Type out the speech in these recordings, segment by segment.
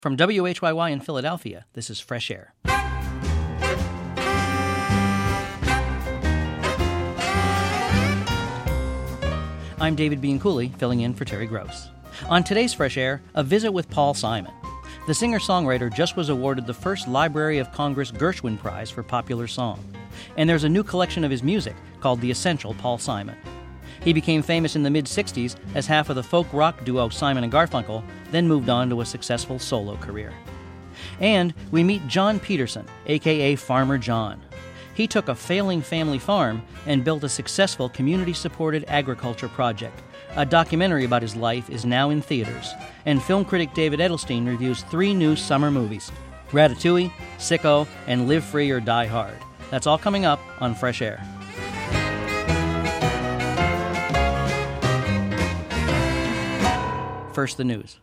From WHYY in Philadelphia, this is Fresh Air. I'm David Bianculli, filling in for Terry Gross. On today's Fresh Air, a visit with Paul Simon. The singer-songwriter just was awarded the first Library of Congress Gershwin Prize for Popular Song. And there's a new collection of his music called The Essential Paul Simon. He became famous in the mid-'60s as half of the folk rock duo Simon and Garfunkel, then moved on to a successful solo career. And we meet John Peterson, a.k.a. Farmer John. He took a failing family farm and built a successful community-supported agriculture project. A documentary about his life is now in theaters, and film critic David Edelstein reviews 3 new summer movies: Ratatouille, Sicko, and Live Free or Die Hard. That's all coming up on Fresh Air. First, the news.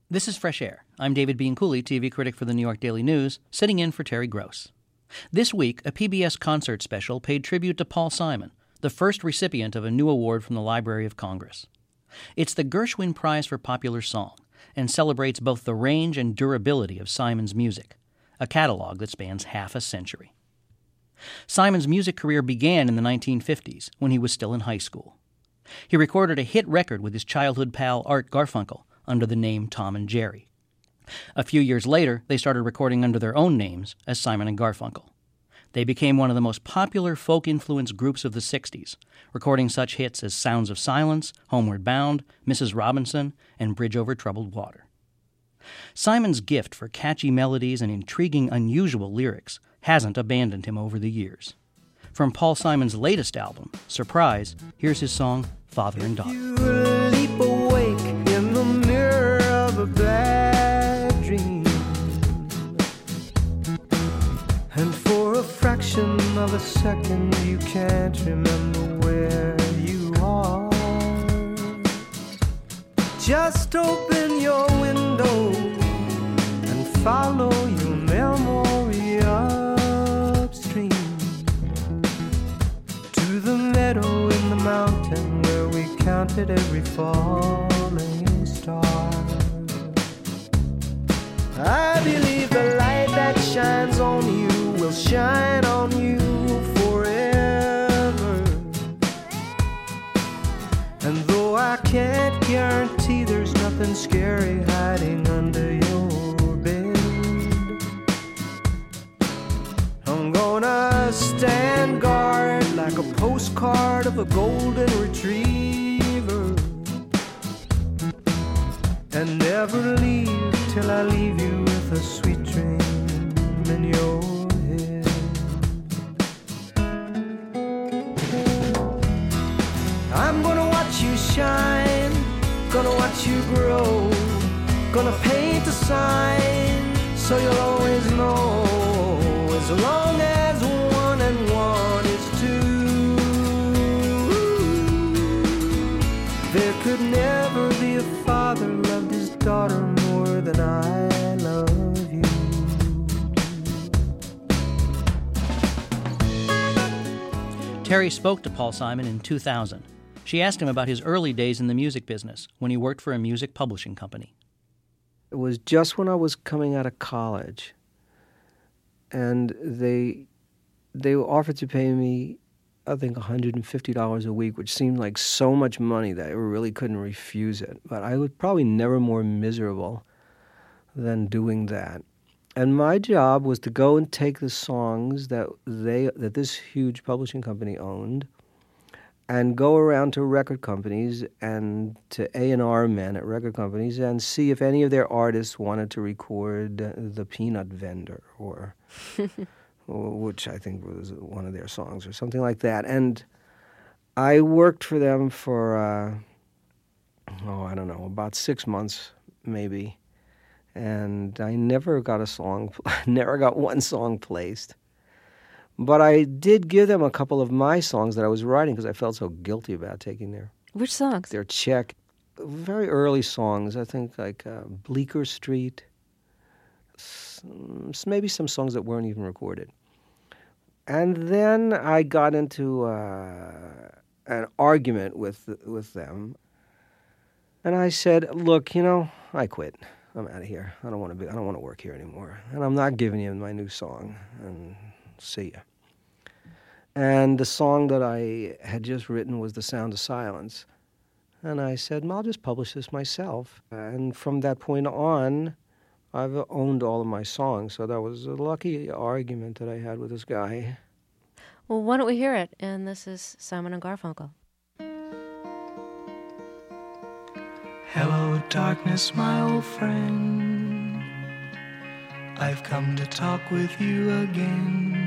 This is Fresh Air. I'm David Bianculli, TV critic for the New York Daily News, sitting in for Terry Gross. This week, a PBS concert special paid tribute to Paul Simon, the first recipient of a new award from the Library of Congress. It's the Gershwin Prize for Popular Song and celebrates both the range and durability of Simon's music, a catalog that spans half a century. Simon's music career began in the 1950s when he was still in high school. He recorded a hit record with his childhood pal Art Garfunkel under the name Tom and Jerry. A few years later, they started recording under their own names as Simon and Garfunkel. They became one of the most popular folk-influenced groups of the 60s, recording such hits as Sounds of Silence, Homeward Bound, Mrs. Robinson, and Bridge Over Troubled Water. Simon's gift for catchy melodies and intriguing, unusual lyrics hasn't abandoned him over the years. From Paul Simon's latest album, Surprise, here's his song, Father and Daughter. You leap awake in the mirror of a bad dream, and for a fraction of a second you can't remember where you are. Just open your window and follow your memory upstream to the meadow in the mountain where we counted every falling star. I believe the light that shines on you will shine on you forever. And though I can't guarantee there's nothing scary hiding under your bed, I'm gonna stand guard like a postcard of a golden retriever, and never leave till I leave you with a sweet dream in your head. I'm gonna watch you shine, gonna watch you grow, gonna paint a sign so you'll always know, as long as 1 and 1 is 2. There could never be a father loved his daughter more than I love you. Terry spoke to Paul Simon in 2000. She asked him about his early days in the music business when he worked for a music publishing company. It was just when I was coming out of college, and they offered to pay me, I think, $150 a week, which seemed like so much money that I really couldn't refuse it. But I was probably never more miserable than doing that. And my job was to go and take the songs that this huge publishing company owned and go around to record companies and to A&R men at record companies and see if any of their artists wanted to record The Peanut Vendor or which I think was one of their songs or something like that. And I worked for them for, I don't know, about 6 months maybe. And I never got one song placed. But I did give them a couple of my songs that I was writing because I felt so guilty about taking Which songs? their check. Very early songs, I think, like Bleecker Street, maybe some songs that weren't even recorded. And then I got into an argument with them, and I said, "Look, I quit. I'm out of here. I don't want to work here anymore, and I'm not giving you my new song. And see ya." And the song that I had just written was The Sound of Silence. And I said, "I'll just publish this myself." And from that point on, I've owned all of my songs. So that was a lucky argument that I had with this guy. Well, why don't we hear it? And this is Simon and Garfunkel. Hello, darkness, my old friend. I've come to talk with you again,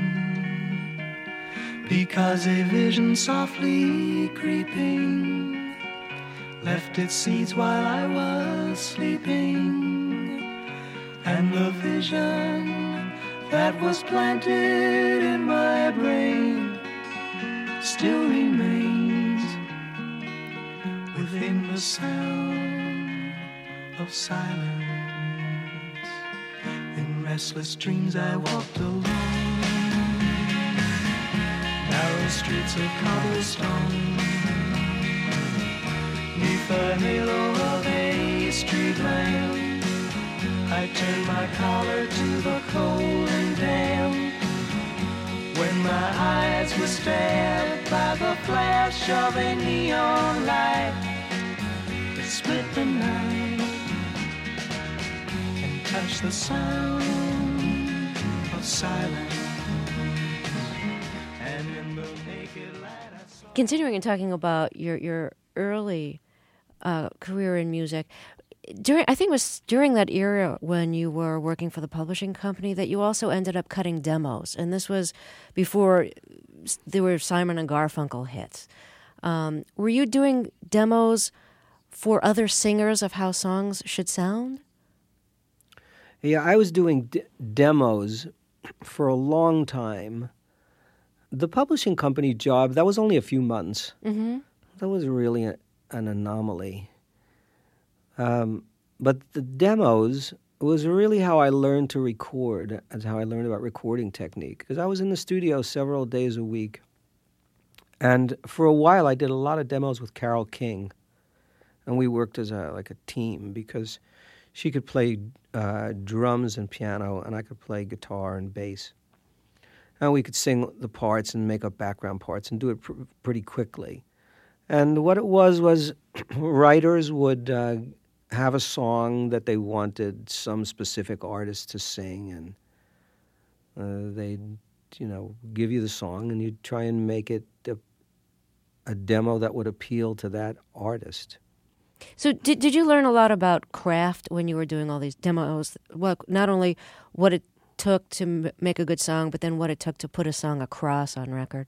because a vision softly creeping left its seeds while I was sleeping, and the vision that was planted in my brain still remains within the sound of silence. In restless dreams I walked alone, narrow streets of cobblestone, neath the halo of a street lamp. I turned my collar to the cold and damp, when my eyes were stabbed by the flash of a neon light that split the night and touched the sound of silence. And in the naked light I saw... Continuing and talking about your early career in music, I think it was during that era when you were working for the publishing company that you also ended up cutting demos, and this was before there were Simon and Garfunkel hits. Were you doing demos for other singers of how songs should sound? Yeah, I was doing demos for a long time. The publishing company job, that was only a few months. Mm-hmm. That was really an anomaly. But the demos was really how I learned to record, and how I learned about recording technique. Because I was in the studio several days a week. And for a while, I did a lot of demos with Carole King. And we worked as a team, because she could play drums and piano, and I could play guitar and bass. And we could sing the parts and make up background parts and do it pretty quickly. And what it was writers would have a song that they wanted some specific artist to sing, and they'd, give you the song, and you'd try and make it a demo that would appeal to that artist. So did you learn a lot about craft when you were doing all these demos? Well, not only what it took to make a good song, but then what it took to put a song across on record?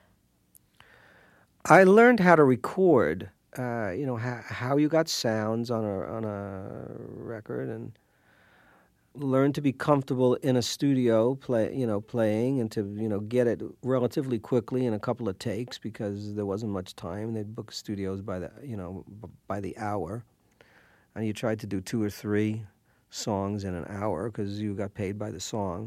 I learned how to record, how you got sounds on a record, and learned to be comfortable in a studio playing, and to get it relatively quickly in a couple of takes, because there wasn't much time. They'd book studios by the hour, and you tried to do 2 or 3 songs in an hour because you got paid by the song.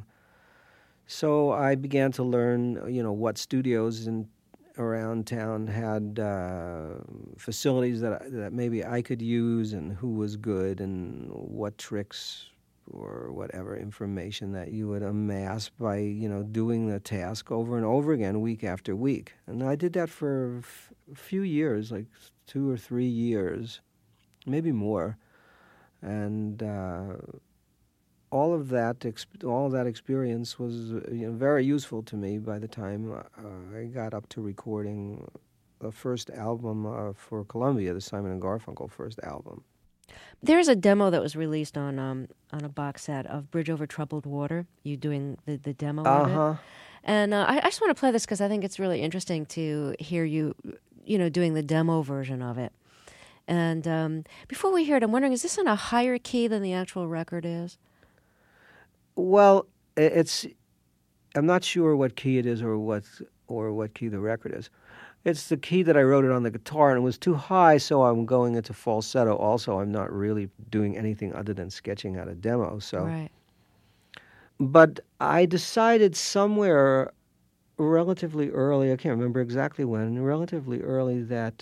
So I began to learn, what studios around town had facilities that maybe I could use, and who was good, and what tricks or whatever information that you would amass by, doing the task over and over again, week after week. And I did that for a few years, like 2 or 3 years, maybe more. And all of that experience was very useful to me by the time I got up to recording the first album for Columbia, the Simon & Garfunkel first album. There's a demo that was released on a box set of Bridge Over Troubled Water. You doing the demo of it? And I just want to play this because I think it's really interesting to hear you doing the demo version of it. And before we hear it, I'm wondering, is this in a higher key than the actual record is? Well, I'm not sure what key it is or what key the record is. It's the key that I wrote it on the guitar, and it was too high, so I'm going into falsetto. Also, I'm not really doing anything other than sketching out a demo. So, right. But I decided somewhere relatively early, I can't remember exactly when, relatively early, that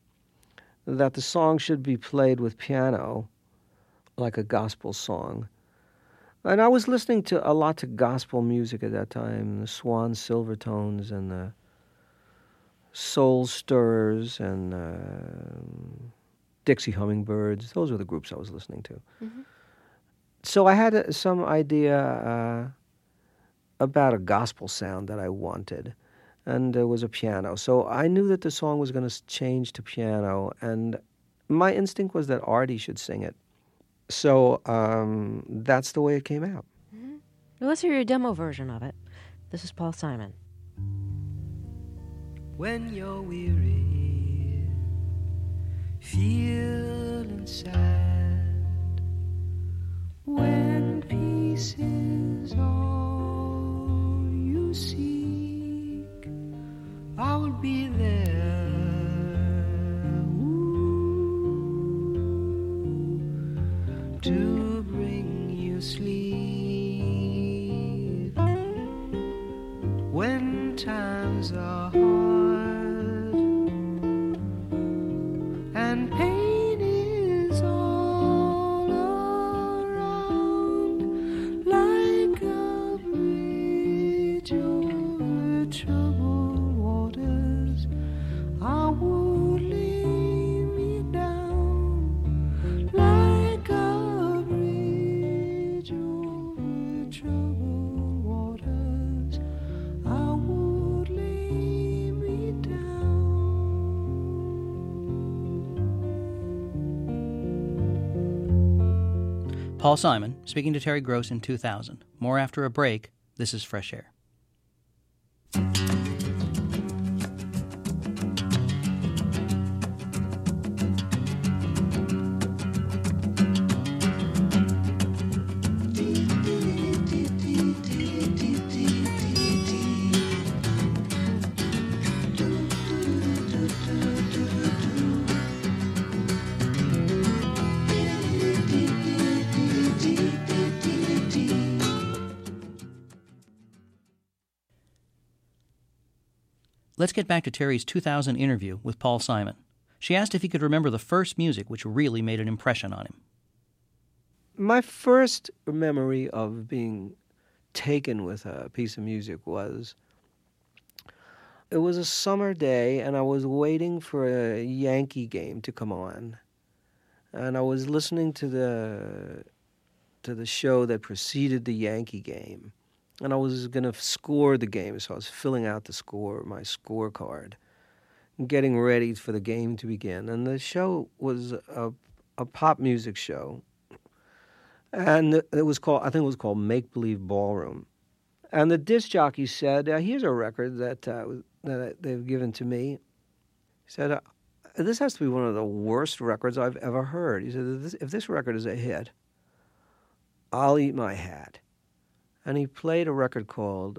the song should be played with piano, like a gospel song. And I was listening a lot to gospel music at that time, the Swan Silvertones and the Soul Stirrers and Dixie Hummingbirds. Those were the groups I was listening to. Mm-hmm. So I had some idea about a gospel sound that I wanted, and there was a piano. So I knew that the song was going to change to piano, and my instinct was that Artie should sing it. So that's the way it came out. Mm-hmm. Well, let's hear your demo version of it. This is Paul Simon. When you're weary, feeling sad, when peace is all you seek, I will be there. Ooh, to bring you sleep when times are hard and pain is all around, like a bridge over troubled waters. I would lay me down like a bridge over troubled waters. I would lay me down. Paul Simon speaking to Terry Gross in 2000. More after a break. This is Fresh Air. Let's get back to Terry's 2000 interview with Paul Simon. She asked if he could remember the first music which really made an impression on him. My first memory of being taken with a piece of music was, it was a summer day and I was waiting for a Yankee game to come on. And I was listening to the show that preceded the Yankee game. And I was going to score the game, so I was filling out the score, my scorecard, and getting ready for the game to begin. And the show was a pop music show, and it was called, I think it was called Make Believe Ballroom. And the disc jockey said, "Here's a record that they've given to me." He said, "This has to be one of the worst records I've ever heard." He said, "If this record is a hit, I'll eat my hat." And he played a record called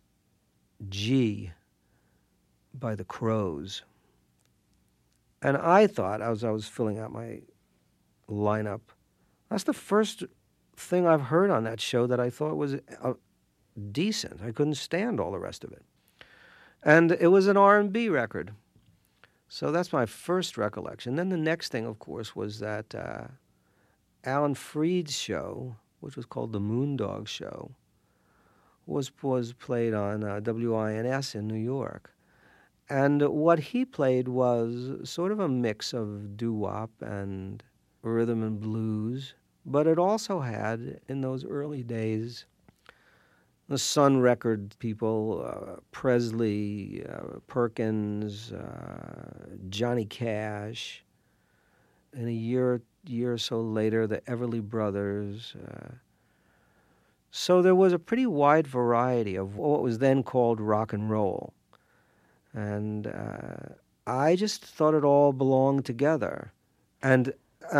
G by the Crows. And I thought, as I was filling out my lineup, that's the first thing I've heard on that show that I thought was decent. I couldn't stand all the rest of it. And it was an R&B record. So that's my first recollection. Then the next thing, of course, was that Alan Freed's show, which was called The Moondog Show, was played on WINS in New York. And what he played was sort of a mix of doo-wop and rhythm and blues, but it also had, in those early days, the Sun Record people, Presley, Perkins, Johnny Cash, and a year or so later, the Everly Brothers. So there was a pretty wide variety of what was then called rock and roll. And I just thought it all belonged together. And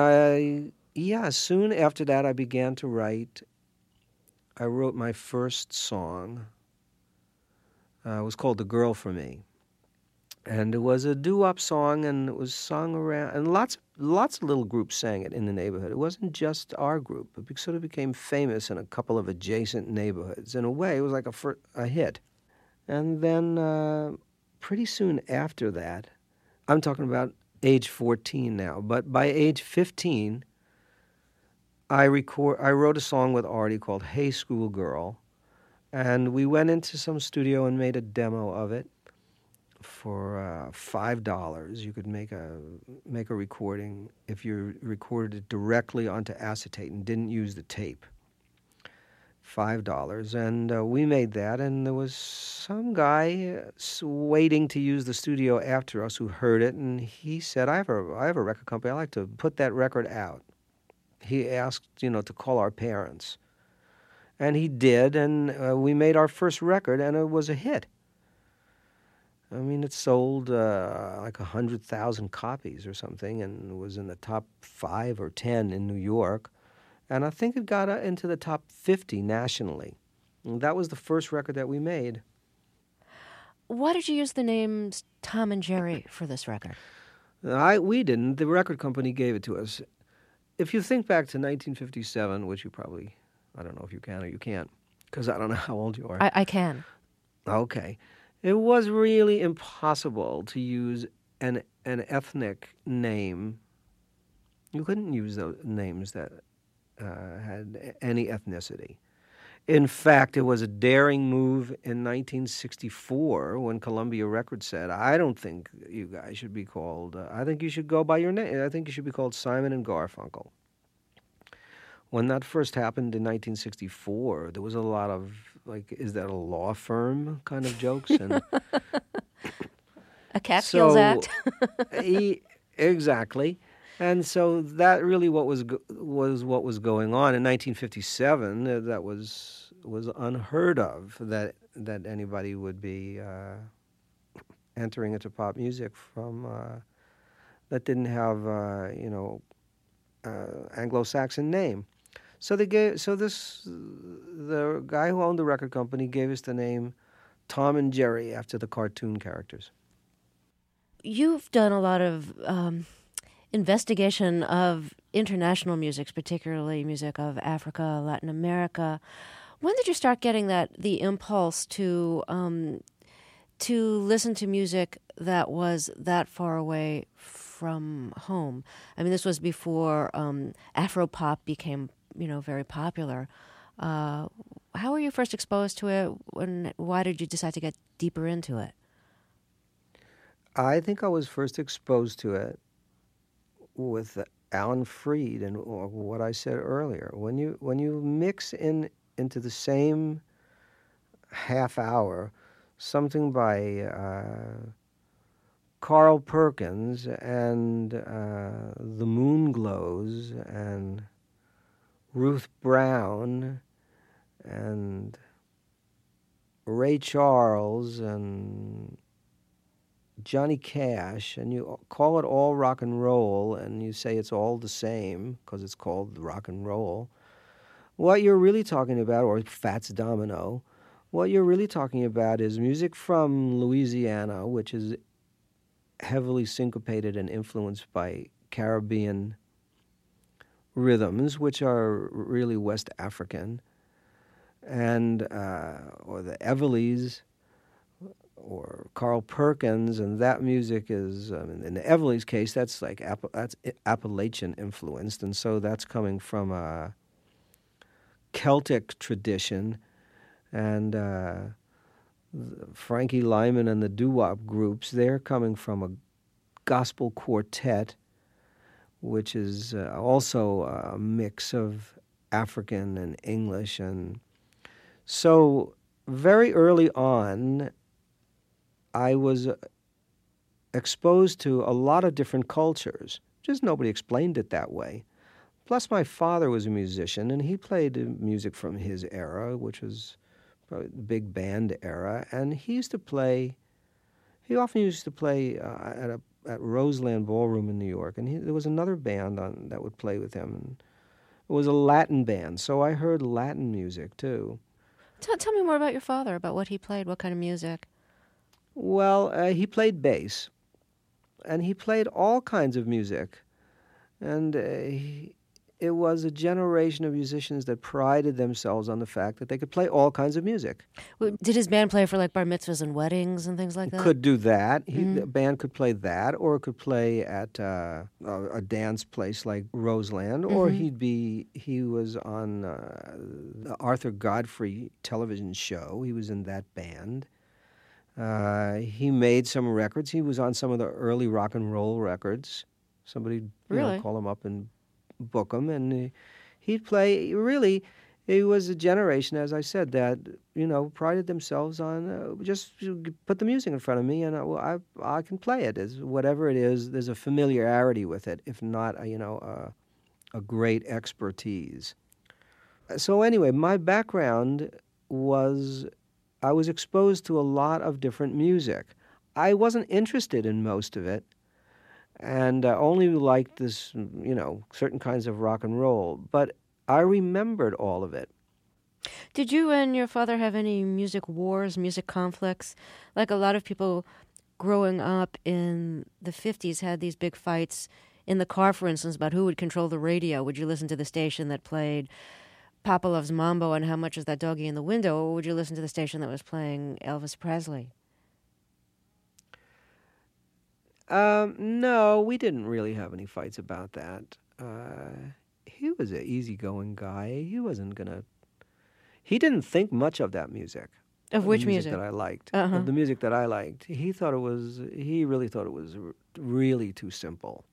soon after that I began to write. I wrote my first song. It was called The Girl for Me. And it was a doo-wop song, and it was sung around, and lots of little groups sang it in the neighborhood. It wasn't just our group. It sort of became famous in a couple of adjacent neighborhoods. In a way, it was like a hit. And then pretty soon after that, I'm talking about age 14 now, but by age 15, I wrote a song with Artie called Hey Schoolgirl, and we went into some studio and made a demo of it. For $5, you could make a recording if you recorded it directly onto acetate and didn't use the tape. $5, and we made that. And there was some guy waiting to use the studio after us who heard it, and he said, "I have a record company. I'd like to put that record out." He asked, to call our parents, and he did, and we made our first record, and it was a hit. I mean, it sold like 100,000 copies or something, and was in the top 5 or 10 in New York. And I think it got into the top 50 nationally. And that was the first record that we made. Why did you use the names Tom and Jerry for this record? We didn't. The record company gave it to us. if you think back to 1957, which you probably, I don't know if you can or you can't, because I don't know how old you are. I can. Okay. It was really impossible to use an ethnic name. You couldn't use those names that had any ethnicity. In fact, it was a daring move in 1964 when Columbia Records said, I don't think you guys should be called, I think you should go by your name. I think you should be called Simon and Garfunkel. When that first happened in 1964, there was a lot of, like, is that a law firm kind of jokes? And a Catskills Act. Exactly. And so that really was what was going on in 1957. That was unheard of that anybody would be entering into pop music from that didn't have Anglo-Saxon name. So the guy who owned the record company gave us the name Tom and Jerry after the cartoon characters. You've done a lot of investigation of international music, particularly music of Africa, Latin America. When did you start getting the impulse to listen to music that was that far away from home? I mean, this was before Afropop became, very popular. How were you first exposed to it? Why did you decide to get deeper into it? I think I was first exposed to it with Alan Freed and what I said earlier. When you mix into the same half hour something by Carl Perkins and The Moonglows and Ruth Brown and Ray Charles and Johnny Cash, and you call it all rock and roll, and you say it's all the same because it's called rock and roll, what you're really talking about, or Fats Domino, what you're really talking about is music from Louisiana, which is heavily syncopated and influenced by Caribbean rhythms, which are really West African, and or the Everlys, or Carl Perkins, and that music is, in the Everly's case, that's like that's Appalachian influenced, and so that's coming from a Celtic tradition, and Frankie Lyman and the doo-wop groups, they're coming from a gospel quartet, which is also a mix of African and English, and so very early on, I was exposed to a lot of different cultures. Just nobody explained it that way. Plus, my father was a musician, and he played music from his era, which was probably the big band era. And he often used to play at Roseland Ballroom in New York. And there was another band that would play with him. And it was a Latin band, so I heard Latin music, too. Tell me more about your father, about what he played, what kind of music. Well, he played bass, and he played all kinds of music, and it was a generation of musicians that prided themselves on the fact that they could play all kinds of music. Did his band play for like bar mitzvahs and weddings and things like that? Could do that. The band could play that, or it could play at a dance place like Roseland, or he was on the Arthur Godfrey television show. He was in that band. He made some records. He was on some of the early rock and roll records. Somebody call him up and book him, and he'd play. Really, it was a generation, as I said, that prided themselves on just put the music in front of me, and I can play it. Whatever it is, there's a familiarity with it, if not a great expertise. So anyway, my background was, I was exposed to a lot of different music. I wasn't interested in most of it, and only liked this, certain kinds of rock and roll. But I remembered all of it. Did you and your father have any music wars, music conflicts? Like a lot of people growing up in the 50s had these big fights in the car, for instance, about who would control the radio. Would you listen to the station that played Papa Loves Mambo and How Much Is That Doggy in the Window, or would you listen to the station that was playing Elvis Presley? No, we didn't really have any fights about that. He was an easygoing guy. He didn't think much of that music. Of which music? That I liked. Uh-huh. Of the music that I liked. He really thought it was really too simple.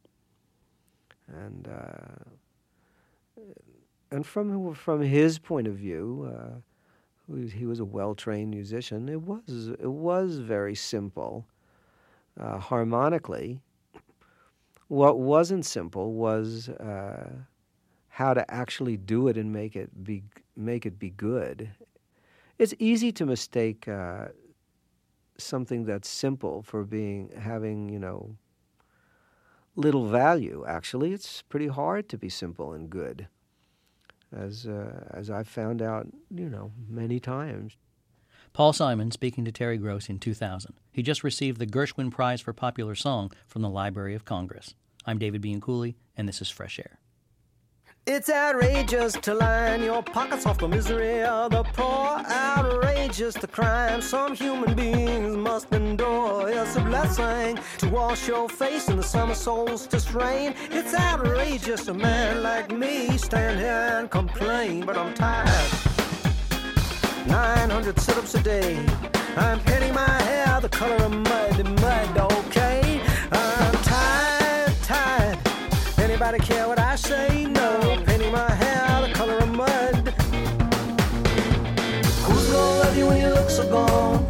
And from his point of view, he was a well-trained musician. It was very simple. Harmonically, what wasn't simple was how to actually do it and make it be good. It's easy to mistake something that's simple for having little value. Actually, it's pretty hard to be simple and good, as I've found out many times. Paul Simon speaking to Terry Gross in 2000. He just received the Gershwin Prize for Popular Song from the Library of Congress. I'm David Bianculli, and this is Fresh Air. It's outrageous to line your pockets off the misery of the poor. Outrageous the crime some human beings must endure. It's a blessing to wash your face in the summer solstice rain. It's outrageous a man like me stand here and complain, but I'm tired. 900 sit-ups a day. I'm painting my hair the color of mud, okay? I'm tired. Anybody care what I say? No. Painting my hair the color of mud. Who's gonna love you when you look so gone?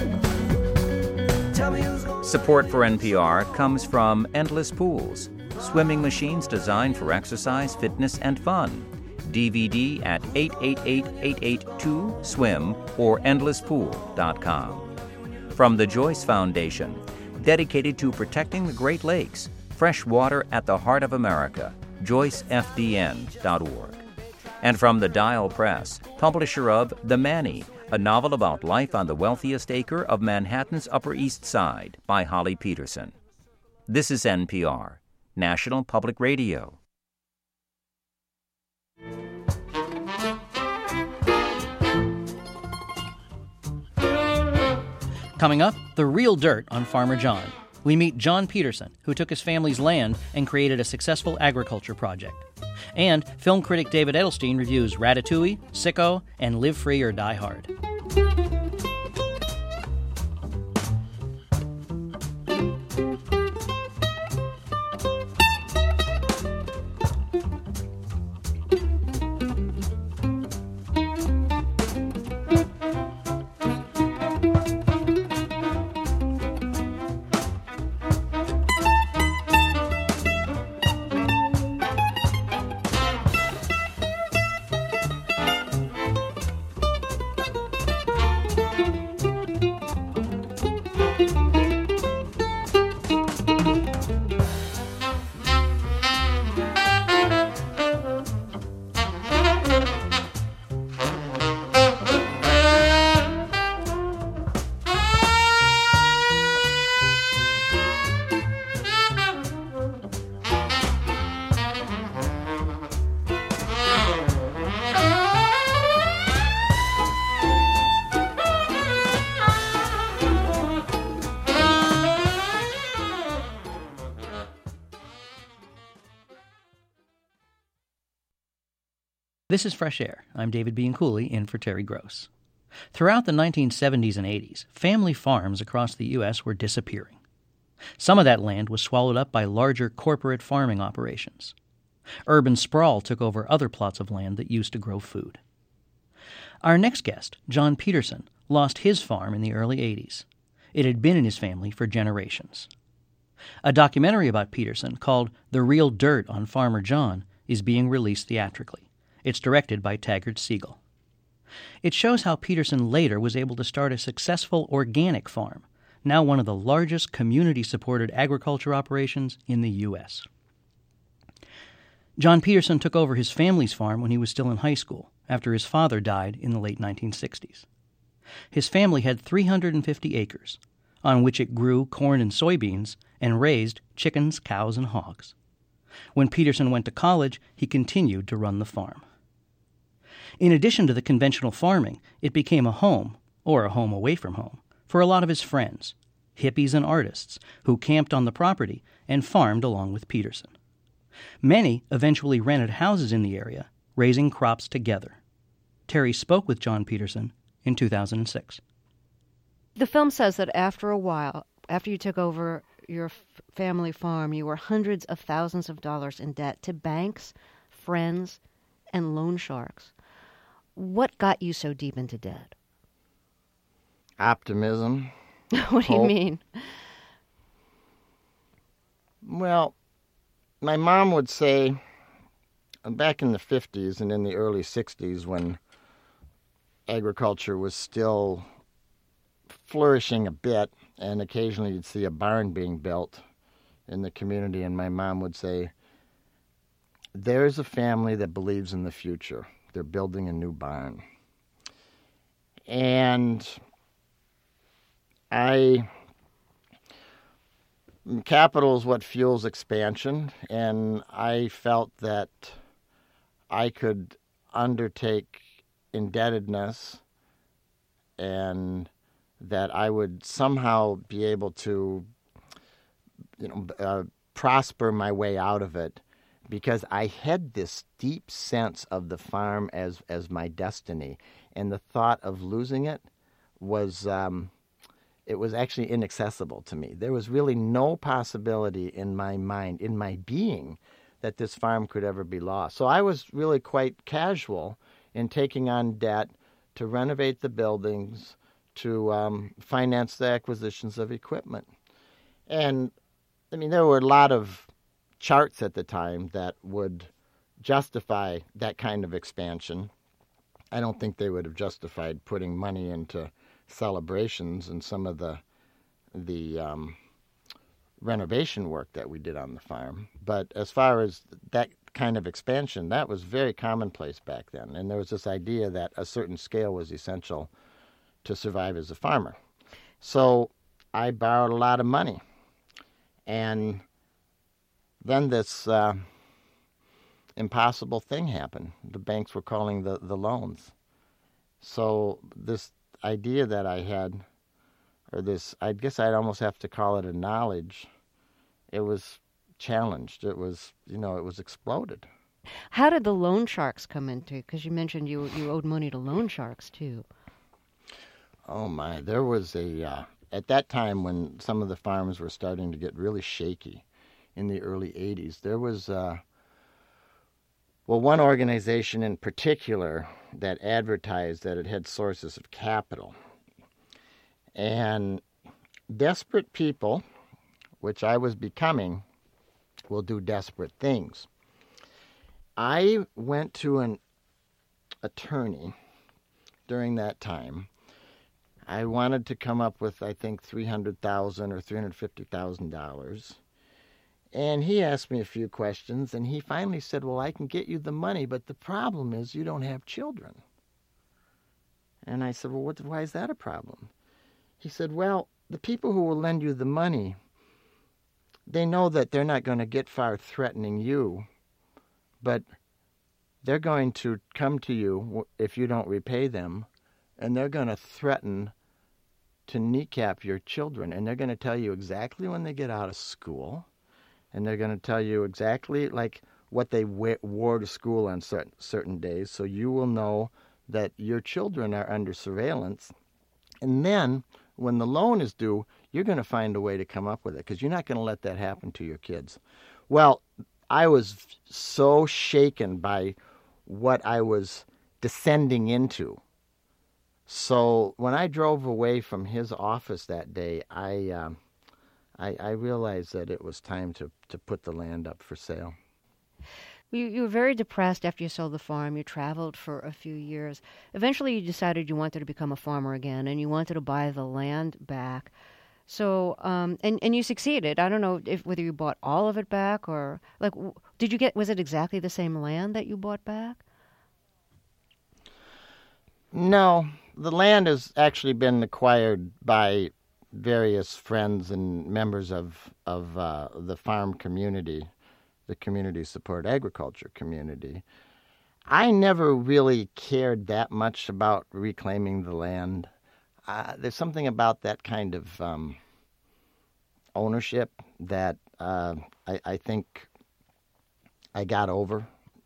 Tell me who's gonna... Support for NPR comes from Endless Pools, swimming machines designed for exercise, fitness, and fun. DVD at 888-882-SWIM or endlesspool.com. From the Joyce Foundation, dedicated to protecting the Great Lakes, fresh water at the heart of America, joycefdn.org. And from the Dial Press, publisher of The Manny, a novel about life on the wealthiest acre of Manhattan's Upper East Side by Holly Peterson. This is NPR, National Public Radio. Coming up, the real dirt on Farmer John. We meet John Peterson, who took his family's land and created a successful agriculture project. And film critic David Edelstein reviews Ratatouille, Sicko, and Live Free or Die Hard. This is Fresh Air. I'm David Bianculli, in for Terry Gross. Throughout the 1970s and 80s, family farms across the U.S. were disappearing. Some of that land was swallowed up by larger corporate farming operations. Urban sprawl took over other plots of land that used to grow food. Our next guest, John Peterson, lost his farm in the early 80s. It had been in his family for generations. A documentary about Peterson called The Real Dirt on Farmer John is being released theatrically. It's directed by Taggart Siegel. It shows how Peterson later was able to start a successful organic farm, now one of the largest community-supported agriculture operations in the U.S. John Peterson took over his family's farm when he was still in high school, after his father died in the late 1960s. His family had 350 acres, on which it grew corn and soybeans and raised chickens, cows, and hogs. When Peterson went to college, he continued to run the farm. In addition to the conventional farming, it became a home, or a home away from home, for a lot of his friends, hippies and artists, who camped on the property and farmed along with Peterson. Many eventually rented houses in the area, raising crops together. Terry spoke with John Peterson in 2006. The film says that after a while, after you took over your family farm, you were hundreds of thousands of dollars in debt to banks, friends, and loan sharks. What got you so deep into debt? Optimism. What do you mean? Well, my mom would say, back in the 50s and in the early 60s, when agriculture was still flourishing a bit, and occasionally you'd see a barn being built in the community, and my mom would say, there's a family that believes in the future. They're building a new barn. And capital is what fuels expansion, and I felt that I could undertake indebtedness and that I would somehow be able to, prosper my way out of it, because I had this deep sense of the farm as my destiny, and the thought of losing it was it was actually inaccessible to me. There was really no possibility in my mind, in my being, that this farm could ever be lost. So I was really quite casual in taking on debt to renovate the buildings, to finance the acquisitions of equipment. And, there were a lot of charts at the time that would justify that kind of expansion. I don't think they would have justified putting money into celebrations and some of the renovation work that we did on the farm. But as far as that kind of expansion, that was very commonplace back then. And there was this idea that a certain scale was essential to survive as a farmer. So I borrowed a lot of money. And then this impossible thing happened. The banks were calling the loans. So this idea that I had, or this, I guess I'd almost have to call it a knowledge, it was challenged. It was, it was exploded. How did the loan sharks come into it? Because you mentioned you owed money to loan sharks, too. Oh, my. There was at that time when some of the farms were starting to get really shaky in the early 80s, there was, one organization in particular that advertised that it had sources of capital. And desperate people, which I was becoming, will do desperate things. I went to an attorney during that time. I wanted to come up with, I think, $300,000 or $350,000. And he asked me a few questions, and he finally said, well, I can get you the money, but the problem is you don't have children. And I said, well, why is that a problem? He said, well, the people who will lend you the money, they know that they're not going to get far threatening you, but they're going to come to you if you don't repay them, and they're going to threaten to kneecap your children, and they're going to tell you exactly when they get out of school, and they're going to tell you exactly like what they wore to school on certain days, so you will know that your children are under surveillance. And then when the loan is due, you're going to find a way to come up with it, because you're not going to let that happen to your kids. Well, I was so shaken by what I was descending into. So when I drove away from his office that day, I realized that it was time to put the land up for sale. You were very depressed after you sold the farm. You traveled for a few years. Eventually you decided you wanted to become a farmer again, and you wanted to buy the land back. So, and you succeeded. I don't know whether you bought all of it back or, was it exactly the same land that you bought back? No, the land has actually been acquired by various friends and members of the farm community. the community support agriculture community. I never really cared that much about reclaiming the land. There's something about that kind of ownership that I think I got over.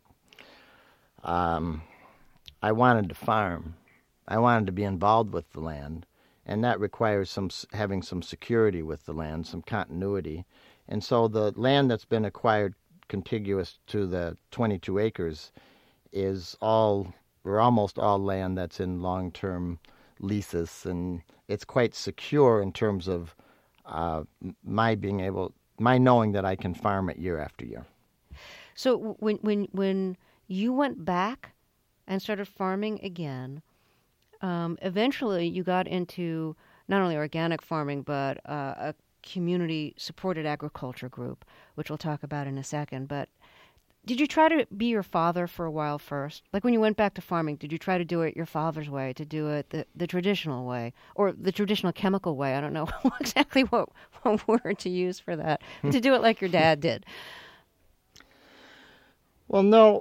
I wanted to farm. I wanted to be involved with the land, and that requires having some security with the land, some continuity. And so the land that's been acquired contiguous to the 22 acres is all, or almost all, land that's in long-term leases, and it's quite secure in terms of my knowing that I can farm it year after year. So when you went back and started farming again, eventually you got into not only organic farming, but a community-supported agriculture group, which we'll talk about in a second. But did you try to be your father for a while first? Like when you went back to farming, did you try to do it your father's way, to do it the traditional way, or the traditional chemical way? I don't know exactly what word to use for that. To do it like your dad did. Well, no,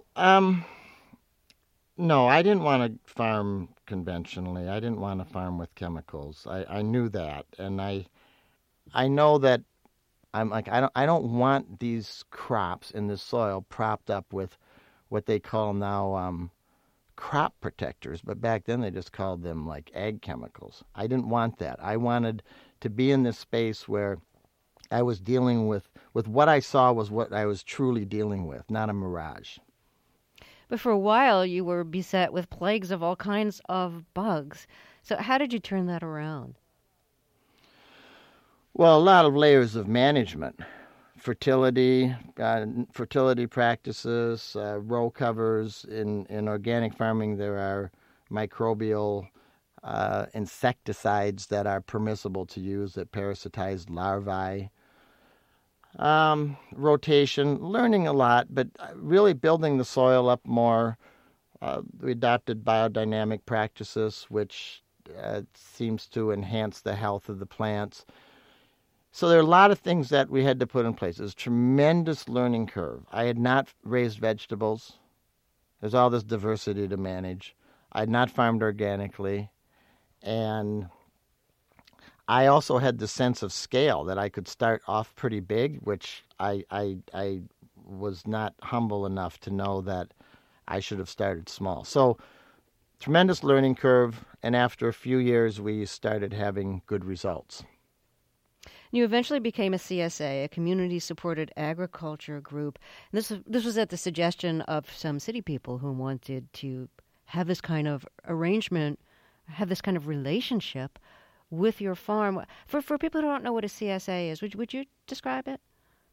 I didn't want to farm conventionally. I didn't want to farm with chemicals. I knew that, and I know that I'm like, I don't want these crops in the soil propped up with what they call now crop protectors, but back then they just called them like ag chemicals. I didn't want that. I wanted to be in this space where I was dealing with what I saw was what I was truly dealing with, not a mirage. But for a while you were beset with plagues of all kinds of bugs. So how did you turn that around? Well, a lot of layers of management, fertility practices, row covers. In organic farming, there are microbial insecticides that are permissible to use that parasitize larvae. Rotation, learning a lot, but really building the soil up more. We adopted biodynamic practices, which seems to enhance the health of the plants. So there are a lot of things that we had to put in place. There's a tremendous learning curve. I had not raised vegetables. There's all this diversity to manage. I had not farmed organically. And I also had the sense of scale that I could start off pretty big, which I was not humble enough to know that I should have started small. So tremendous learning curve. And after a few years, we started having good results. You eventually became a CSA, a community-supported agriculture group. And this was at the suggestion of some city people who wanted to have this kind of arrangement, have this kind of relationship with your farm. For people who don't know what a CSA is, would you describe it?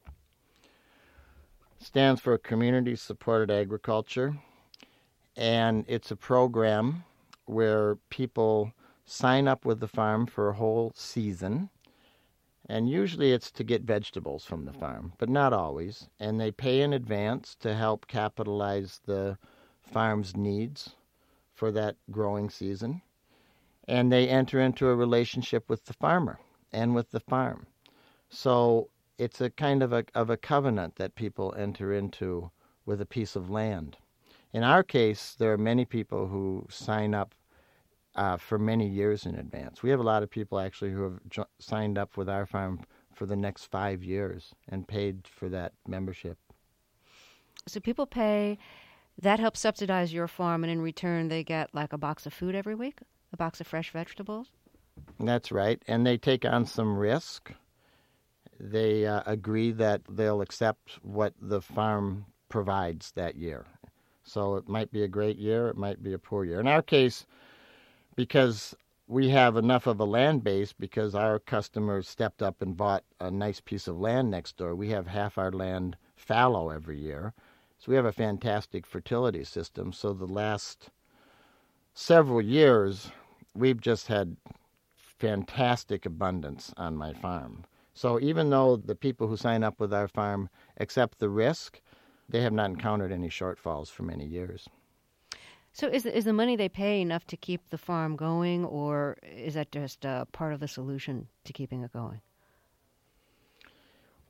Stands for Community-Supported Agriculture, and it's a program where people sign up with the farm for a whole season. And usually it's to get vegetables from the farm, but not always. And they pay in advance to help capitalize the farm's needs for that growing season. And they enter into a relationship with the farmer and with the farm. So it's a kind of a covenant that people enter into with a piece of land. In our case, there are many people who sign up for many years in advance. We have a lot of people actually who have signed up with our farm for the next 5 years and paid for that membership. So people pay, that helps subsidize your farm, and in return they get like a box of food every week, a box of fresh vegetables? That's right, and they take on some risk. They agree that they'll accept what the farm provides that year. So it might be a great year, it might be a poor year. In our case, because we have enough of a land base, because our customers stepped up and bought a nice piece of land next door, we have half our land fallow every year. So we have a fantastic fertility system. So the last several years, we've just had fantastic abundance on my farm. So even though the people who sign up with our farm accept the risk, they have not encountered any shortfalls for many years. So is the money they pay enough to keep the farm going, or is that just part of the solution to keeping it going?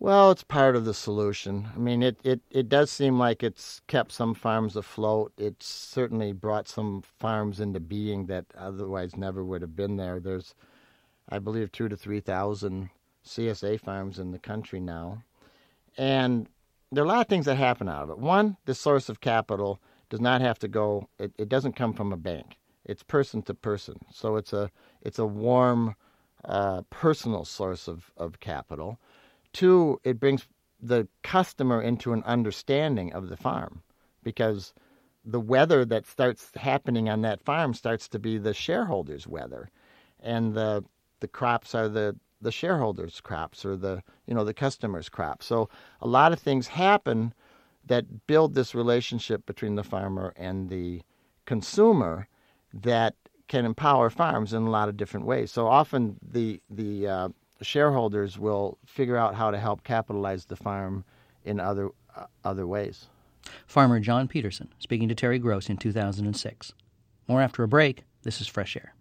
Well, it's part of the solution. I mean, it does seem like it's kept some farms afloat. It's certainly brought some farms into being that otherwise never would have been there. There's, I believe, 2,000 to 3,000 CSA farms in the country now. And there are a lot of things that happen out of it. One, the source of capital does not have to go, it doesn't come from a bank. It's person to person. So it's a warm, personal source of capital. Two, it brings the customer into an understanding of the farm, because the weather that starts happening on that farm starts to be the shareholders' weather, and the crops are the shareholders' crops, or the customer's crops. So a lot of things happen that build this relationship between the farmer and the consumer that can empower farms in a lot of different ways. So often the shareholders will figure out how to help capitalize the farm in other ways. Farmer John Peterson speaking to Terry Gross in 2006. More after a break. This is Fresh Air.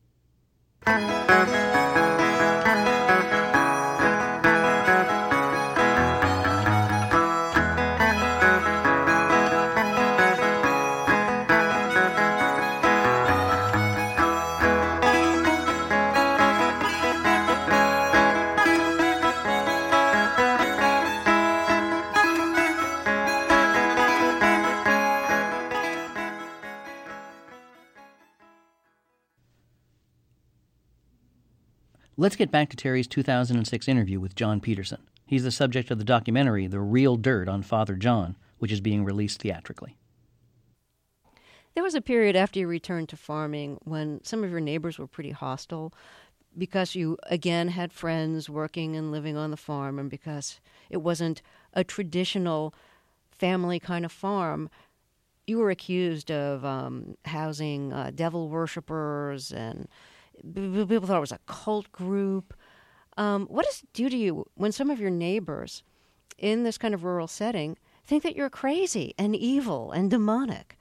Let's get back to Terry's 2006 interview with John Peterson. He's the subject of the documentary The Real Dirt on Father John, which is being released theatrically. There was a period after you returned to farming when some of your neighbors were pretty hostile because you, again, had friends working and living on the farm, and because it wasn't a traditional family kind of farm. You were accused of housing devil worshippers, and people thought it was a cult group. What does it do to you when some of your neighbors in this kind of rural setting think that you're crazy and evil and demonic?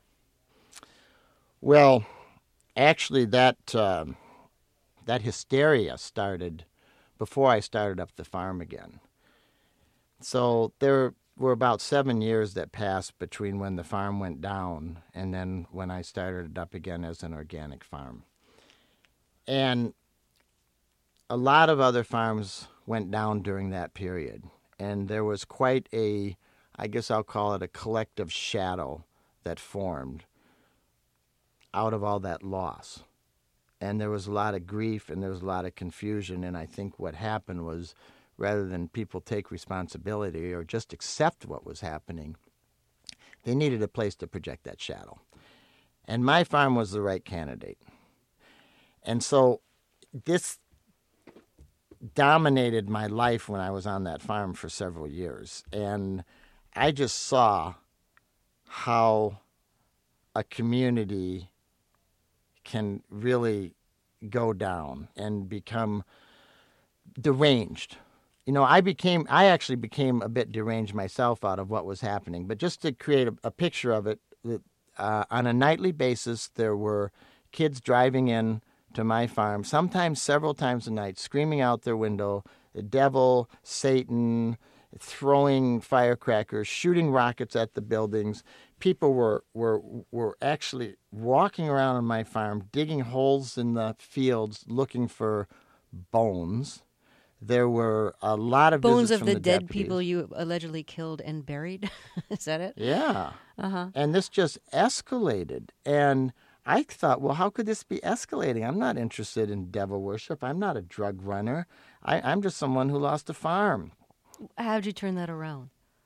Well, actually, that hysteria started before I started up the farm again. So there were about 7 years that passed between when the farm went down and then when I started it up again as an organic farm. And a lot of other farms went down during that period. And there was quite a, I guess I'll call it a collective shadow that formed out of all that loss. And there was a lot of grief and there was a lot of confusion. And I think what happened was, rather than people take responsibility or just accept what was happening, they needed a place to project that shadow. And my farm was the right candidate. And so this dominated my life when I was on that farm for several years. And I just saw how a community can really go down and become deranged. You know, I actually became a bit deranged myself out of what was happening. But just to create a picture of it, on a nightly basis, there were kids driving in to my farm, sometimes several times a night, screaming out their window, the devil, Satan, throwing firecrackers, shooting rockets at the buildings. People were actually walking around on my farm, digging holes in the fields, looking for bones. There were a lot of bones visits of from the dead deputies. People you allegedly killed and buried. Is that it? Yeah. Uh-huh. And this just escalated. And I thought, well, how could this be escalating? I'm not interested in devil worship. I'm not a drug runner. I'm just someone who lost a farm. How'd you turn that around?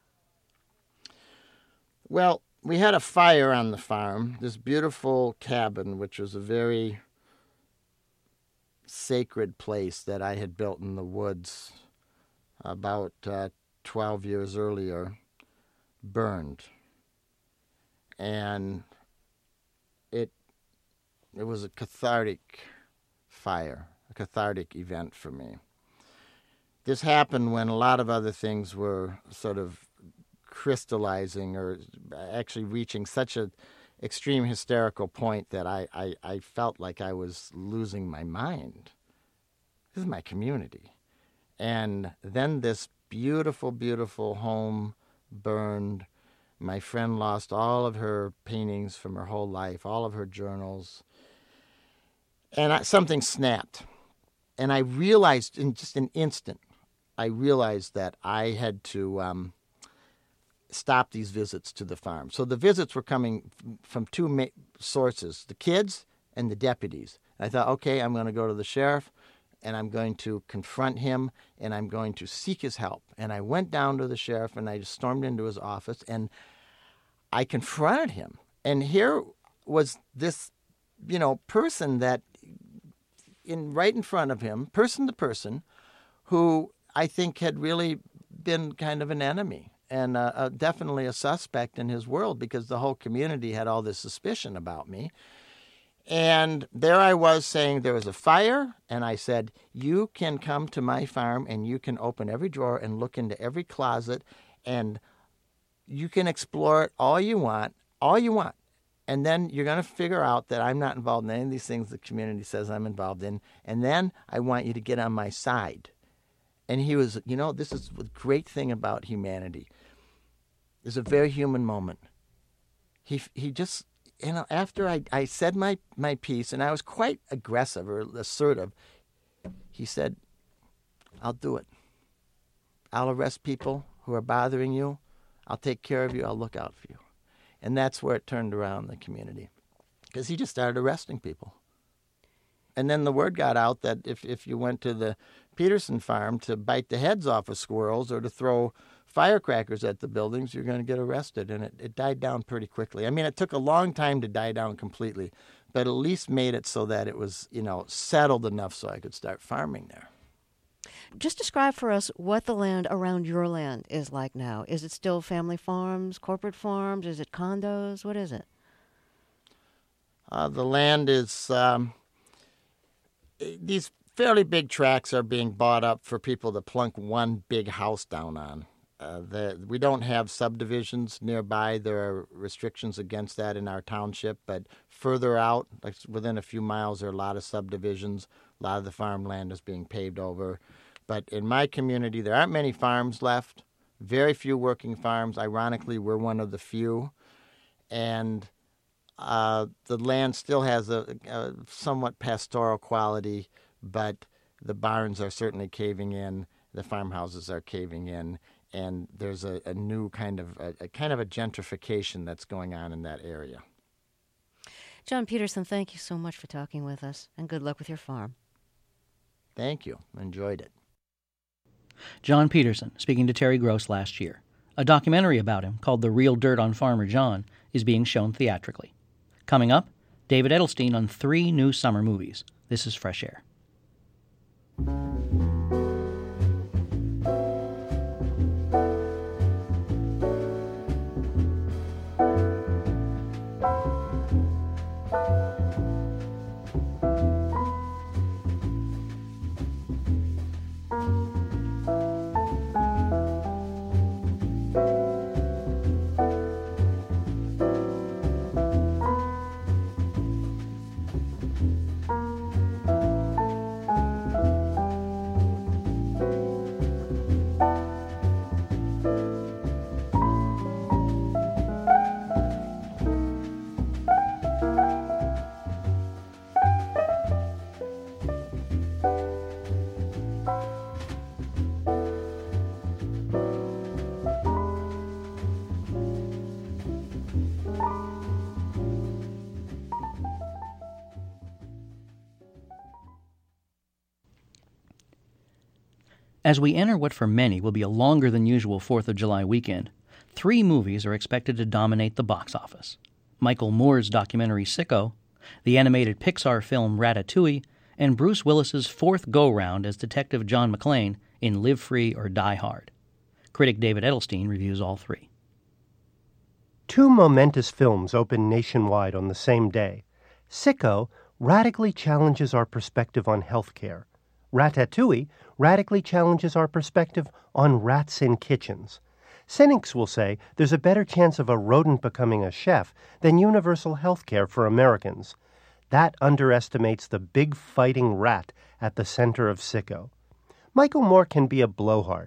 Well, we had a fire on the farm, this beautiful cabin, which was a very sacred place that I had built in the woods about 12 years earlier, burned. And it was a cathartic fire, a cathartic event for me. This happened when a lot of other things were sort of crystallizing or actually reaching such an extreme hysterical point that I felt like I was losing my mind. This is my community. And then this beautiful, beautiful home burned. My friend lost all of her paintings from her whole life, all of her journals. And something snapped. And I realized in just an instant, that I had to stop these visits to the farm. So the visits were coming from two sources, the kids and the deputies. I thought, okay, I'm going to go to the sheriff, and I'm going to confront him, and I'm going to seek his help. And I went down to the sheriff, and I just stormed into his office, and I confronted him. And here was this, person that right in front of him, person to person, who I think had really been kind of an enemy and definitely a suspect in his world, because the whole community had all this suspicion about me. And there I was saying there was a fire, and I said, you can come to my farm and you can open every drawer and look into every closet, and you can explore it all you want. And then you're going to figure out that I'm not involved in any of these things the community says I'm involved in, and then I want you to get on my side. And he was, this is the great thing about humanity. It's a very human moment. He just... after I said my piece, and I was quite aggressive or assertive, he said, I'll do it. I'll arrest people who are bothering you. I'll take care of you. I'll look out for you. And that's where it turned around the community, because he just started arresting people. And then the word got out that if you went to the Peterson farm to bite the heads off of squirrels or to throw firecrackers at the buildings, you're going to get arrested. And it died down pretty quickly. I mean, it took a long time to die down completely, but at least made it so that it was, settled enough so I could start farming there. Just describe for us what the land around your land is like now. Is it still family farms, corporate farms? Is it condos? What is it? The land is... these fairly big tracts are being bought up for people to plunk one big house down on. We don't have subdivisions nearby. There are restrictions against that in our township, but further out, like within a few miles, there are a lot of subdivisions. A lot of the farmland is being paved over. But in my community, there aren't many farms left, very few working farms. Ironically, we're one of the few. And the land still has a somewhat pastoral quality, but the barns are certainly caving in, the farmhouses are caving in, and there's a new kind of a gentrification that's going on in that area. John Peterson, thank you so much for talking with us, and good luck with your farm. Thank you. Enjoyed it. John Peterson speaking to Terry Gross last year. A documentary about him called The Real Dirt on Farmer John is being shown theatrically. Coming up, David Edelstein on 3 new summer movies. This is Fresh Air. As we enter what for many will be a longer than usual 4th of July weekend, 3 movies are expected to dominate the box office. Michael Moore's documentary Sicko, the animated Pixar film Ratatouille, and Bruce Willis's 4th go-round as Detective John McClane in Live Free or Die Hard. Critic David Edelstein reviews all 3. 2 momentous films open nationwide on the same day. Sicko radically challenges our perspective on healthcare. Ratatouille radically challenges our perspective on rats in kitchens. Cynics will say there's a better chance of a rodent becoming a chef than universal health care for Americans. That underestimates the big fighting rat at the center of Sicko. Michael Moore can be a blowhard,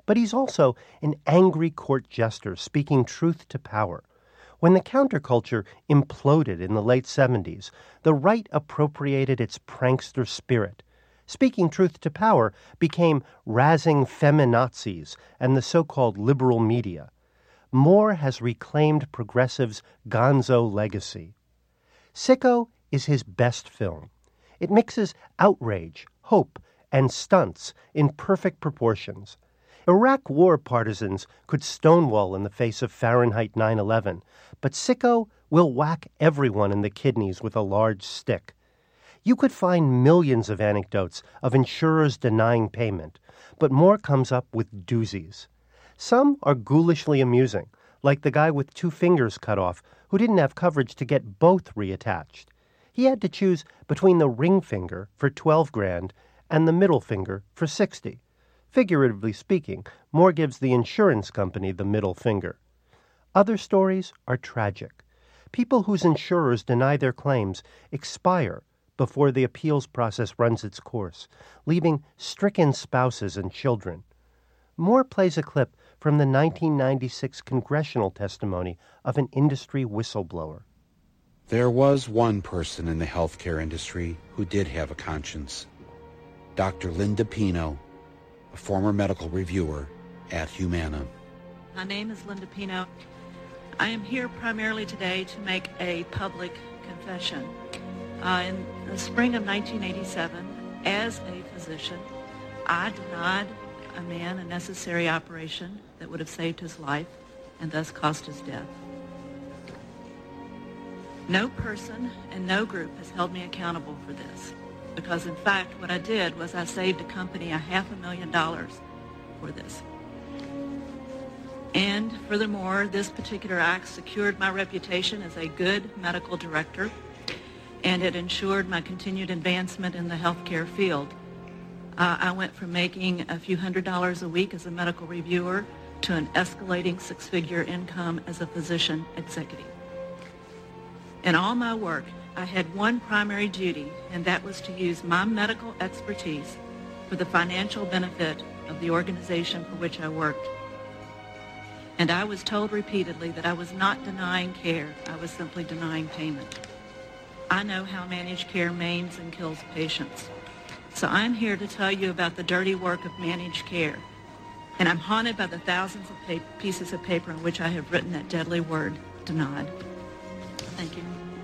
But he's also an angry court jester speaking truth to power. When the counterculture imploded in the late 70s, the right appropriated its prankster spirit. Speaking truth to power became razzing feminazis and the so-called liberal media. Moore has reclaimed progressives' gonzo legacy. Sicko is his best film. It mixes outrage, hope, and stunts in perfect proportions. Iraq war partisans could stonewall in the face of Fahrenheit 9/11, but Sicko will whack everyone in the kidneys with a large stick. You could find millions of anecdotes of insurers denying payment, but Moore comes up with doozies. Some are ghoulishly amusing, like the guy with 2 fingers cut off who didn't have coverage to get both reattached. He had to choose between the ring finger for $12,000 and the middle finger for $60,000. Figuratively speaking, Moore gives the insurance company the middle finger. Other stories are tragic. People whose insurers deny their claims expire before the appeals process runs its course, leaving stricken spouses and children. Moore plays a clip from the 1996 congressional testimony of an industry whistleblower. There was one person in the healthcare industry who did have a conscience. Dr. Linda Pino, a former medical reviewer at Humana. My name is Linda Pino. I am here primarily today to make a public confession. In the spring of 1987, as a physician, I denied a man a necessary operation that would have saved his life and thus caused his death. No person and no group has held me accountable for this, because in fact what I did was I saved a company $500,000 for this. And furthermore, this particular act secured my reputation as a good medical director, and it ensured my continued advancement in the healthcare field. I went from making a few $100s a week as a medical reviewer to an escalating 6-figure income as a physician executive. In all my work, I had one primary duty, and that was to use my medical expertise for the financial benefit of the organization for which I worked. And I was told repeatedly that I was not denying care, I was simply denying payment. I know how managed care maims and kills patients. So I'm here to tell you about the dirty work of managed care. And I'm haunted by the thousands of pieces of paper on which I have written that deadly word, denied. Thank you.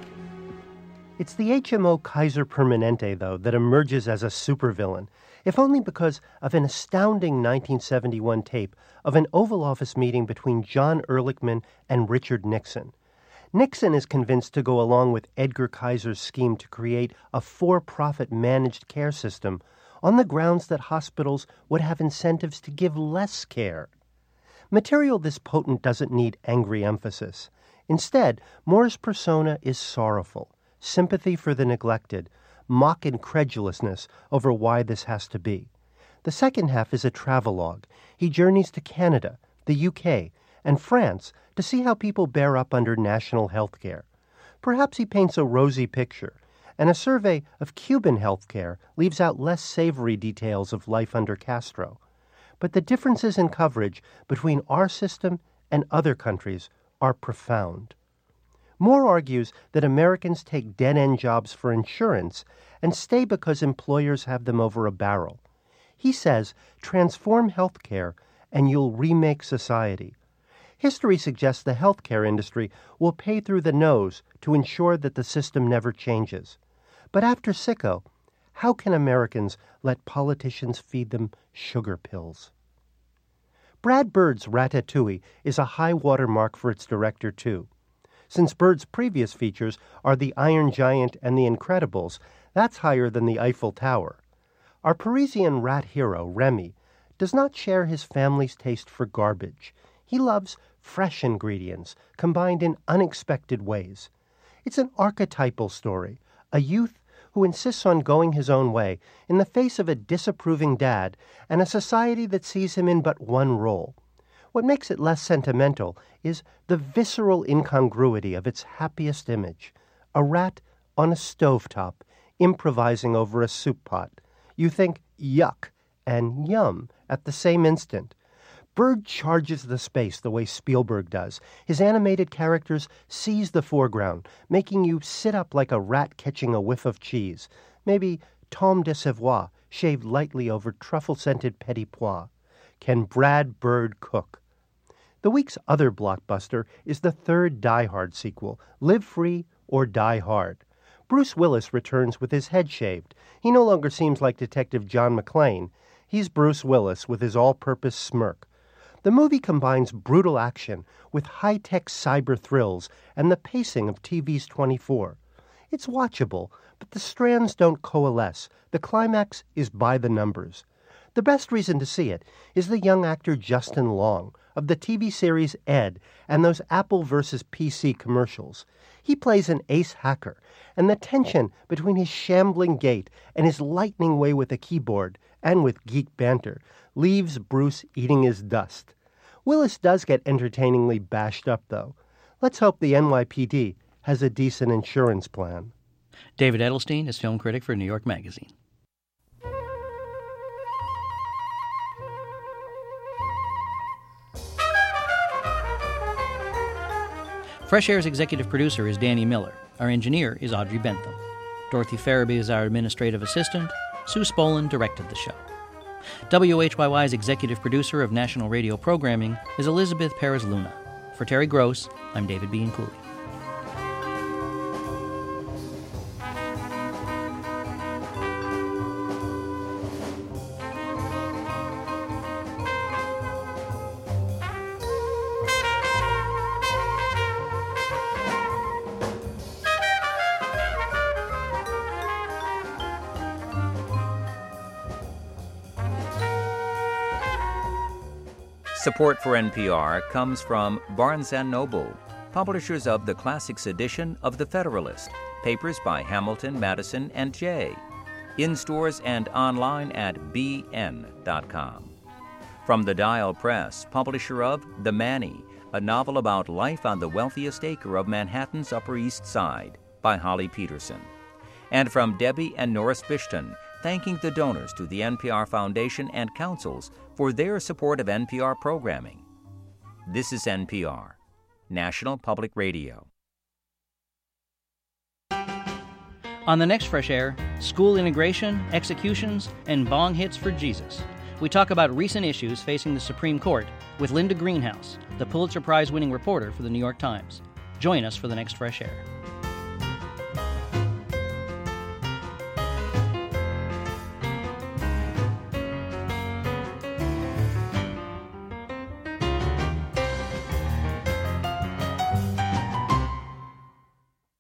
It's the HMO Kaiser Permanente, though, that emerges as a supervillain, if only because of an astounding 1971 tape of an Oval Office meeting between John Ehrlichman and Richard Nixon. Nixon is convinced to go along with Edgar Kaiser's scheme to create a for-profit managed care system on the grounds that hospitals would have incentives to give less care. Material this potent doesn't need angry emphasis. Instead, Moore's persona is sorrowful, sympathy for the neglected, mock incredulousness over why this has to be. The second half is a travelogue. He journeys to Canada, the UK, and France to see how people bear up under national health care. Perhaps he paints a rosy picture, and a survey of Cuban health care leaves out less savory details of life under Castro. But the differences in coverage between our system and other countries are profound. Moore argues that Americans take dead-end jobs for insurance and stay because employers have them over a barrel. He says, transform health care and you'll remake society. History suggests the healthcare industry will pay through the nose to ensure that the system never changes. But after Sicko, how can Americans let politicians feed them sugar pills? Brad Bird's Ratatouille is a high water mark for its director, too. Since Bird's previous features are The Iron Giant and The Incredibles, that's higher than the Eiffel Tower. Our Parisian rat hero, Remy, does not share his family's taste for garbage. He loves fresh ingredients combined in unexpected ways. It's an archetypal story, a youth who insists on going his own way in the face of a disapproving dad and a society that sees him in but one role. What makes it less sentimental is the visceral incongruity of its happiest image, a rat on a stovetop improvising over a soup pot. You think yuck and yum at the same instant. Bird charges the space the way Spielberg does. His animated characters seize the foreground, making you sit up like a rat catching a whiff of cheese. Maybe Tom de Savoie shaved lightly over truffle-scented petit pois. Can Brad Bird cook? The week's other blockbuster is the third Die Hard sequel, Live Free or Die Hard. Bruce Willis returns with his head shaved. He no longer seems like Detective John McClane. He's Bruce Willis with his all-purpose smirk. The movie combines brutal action with high-tech cyber thrills and the pacing of TV's 24. It's watchable, but the strands don't coalesce. The climax is by the numbers. The best reason to see it is the young actor Justin Long of the TV series Ed and those Apple versus PC commercials. He plays an ace hacker, and the tension between his shambling gait and his lightning way with a keyboard and with geek banter leaves Bruce eating his dust. Willis does get entertainingly bashed up, though. Let's hope the NYPD has a decent insurance plan. David Edelstein is film critic for New York Magazine. Fresh Air's executive producer is Danny Miller. Our engineer is Audrey Bentham. Dorothy Farabee is our administrative assistant. Sue Spolin directed the show. WHYY's executive producer of national radio programming is Elizabeth Perez-Luna. For Terry Gross, I'm David Bean Cooley. Support for NPR comes from Barnes & Noble, publishers of the Classics edition of The Federalist, papers by Hamilton, Madison, and Jay, in stores and online at bn.com. From the Dial Press, publisher of The Manny, a novel about life on the wealthiest acre of Manhattan's Upper East Side, by Holly Peterson. And from Debbie and Norris Bishton, thanking the donors to the NPR Foundation and councils for their support of NPR programming. This is NPR, National Public Radio. On the next Fresh Air, school integration, executions, and bong hits for Jesus. We talk about recent issues facing the Supreme Court with Linda Greenhouse, the Pulitzer Prize-winning reporter for the New York Times. Join us for the next Fresh Air.